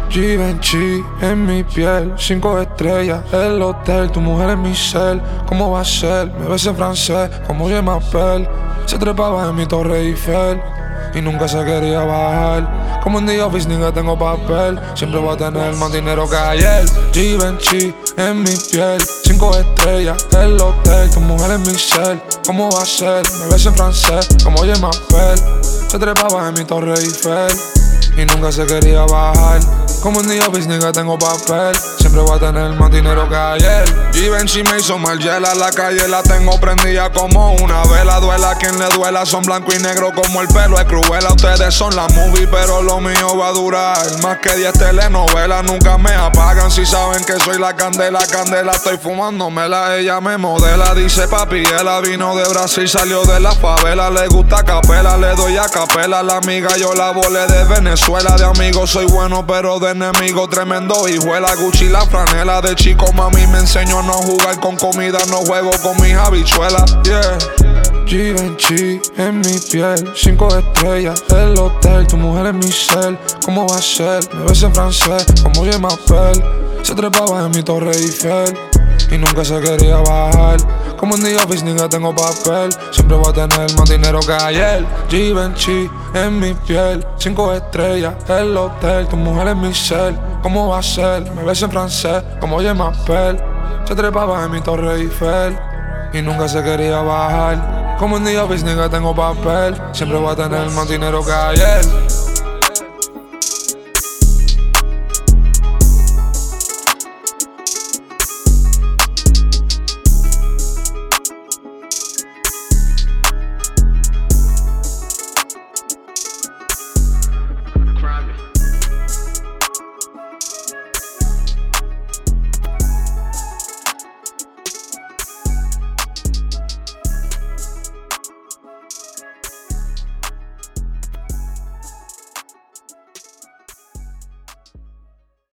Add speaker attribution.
Speaker 1: Givenchy en mi piel, 5 estrellas, el hotel, tu mujer es mi cel. ¿Cómo va a ser? Me ves en francés, como Je m'appelle. Se trepaba en mi Torre Eiffel y nunca se quería bajar. Como en The Office, nigga, tengo papel. Siempre voy a tener más dinero que ayer. Givenchy en mi piel, 5 estrellas, el hotel, tu mujer es mi cel. ¿Cómo va a ser? Me ves en francés, como Je m'appelle. Se trepaba en mi Torre Eiffel y nunca se quería bajar. Como en The Office, nigga, tengo papel. Siempre voy a tener más dinero que ayer.
Speaker 2: Givenchy me hizo mal hiela, la calle la tengo prendida como una vela. Duela a quien le duela, son blanco y negro como el pelo es Cruella. Ustedes son la movie, pero lo mío va a durar más que 10 telenovelas. Nunca me apagan si saben que soy la candela. Candela, estoy fumándomela, ella me modela. Dice papi, ella vino de Brasil, salió de la favela. Le gusta capela, le doy a capela. La amiga yo la volé de Venezuela. De amigo soy bueno, pero de enemigo tremendo hijuela. Gucci la franela, de chico mami me enseñó no jugar con comida, no juego con mis habichuelas. Yeah.
Speaker 1: Givenchy en mi piel, 5 estrellas, el hotel, tu mujer es mi cel. ¿Cómo va a ser? Me ves en francés, como Je m'appelle. Se trepaba en mi Torre Eiffel y nunca se quería bajar. Como en The Office, nigga, tengo papel. Siempre voy a tener más dinero que ayer. Givenchy en mi piel, 5 estrellas, el hotel, tu mujer es mi cel. ¿Cómo va a ser? Me ves en francés, como Je m'appelle. Se trepaba en mi Torre Eiffel y nunca se quería bajar. Como en The Office, nigga, tengo papel. Siempre voy a tener más dinero que ayer.